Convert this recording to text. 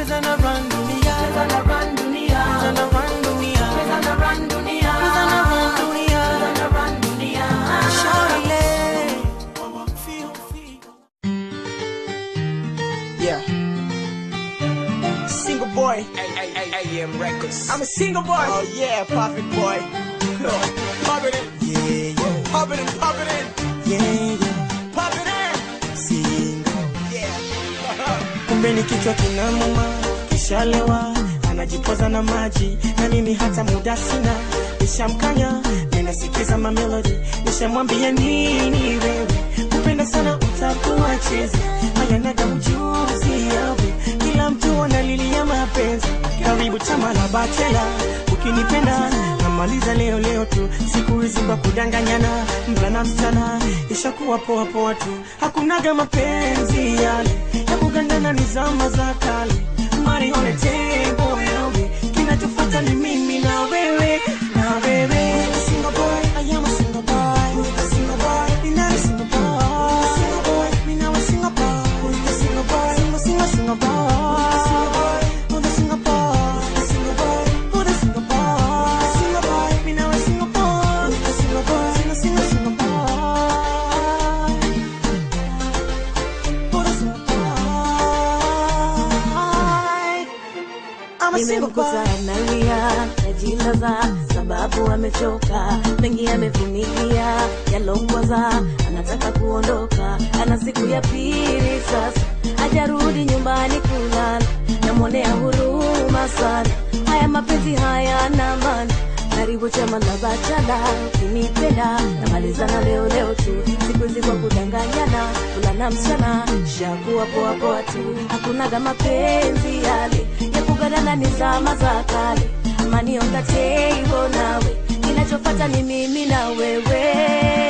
Cheza na run dunia, cheza na run dunia, cheza na run dunia, cheza na run dunia, cheza na run dunia, cheza na run dunia. Shawty, yeah. Single boy, AM Records. I'm a single boy. Oh yeah, perfect boy. Pop it in, yeah, yeah. Pop it in, yeah, yeah. Pop it in, single, yeah. Kumbe ni kichwa kinamuma, kishalewa, anajipoza na maji, na mimi hata muda sina. Nishamkanya, ninasikiza mamelody, nishamwambia nini wewe, kupenda sana utakuwa chezi, hayanaga ujuzi yawe, kila mtu analilia mapenzi, karibu chama la bachela, ukinipenda namaliza leo tu, siku hizi kwa kudanganyana, mvulana msichana, ishakuwa poa poa tu, hakunaga mapenzi yale, ya kugandana ni zama za kale, money on the table yawe, kinachofuata ni mimi na wewe, na wewe. Single boy, I am a single boy, a single boy, you're not a single boy, single boy, me now a single boy, a single boy, single boy, who's a single boy, a single boy, who's a single boy, single boy, me now a single boy, a single boy, single boy, who's a single boy. I'm a single boy. Najilaza sababu amechoka, mengi amevumilia, yalongwaza, anataka kuondoka, ana siku ya pili sasa, hajarudi nyumbani kulala, namwonea huruma sana, haya mapenzi haya na maana, karibu chama la bachala, ukinipenda, namalizana leo tu, siku hizi kwa kudanganyana, kulana msichana, shakuwa poa poa tu, hakunaga mapenzi yale, ya kugadana ni zama za kale, money on the table nawe, kinachofuata ni mimi na wewe.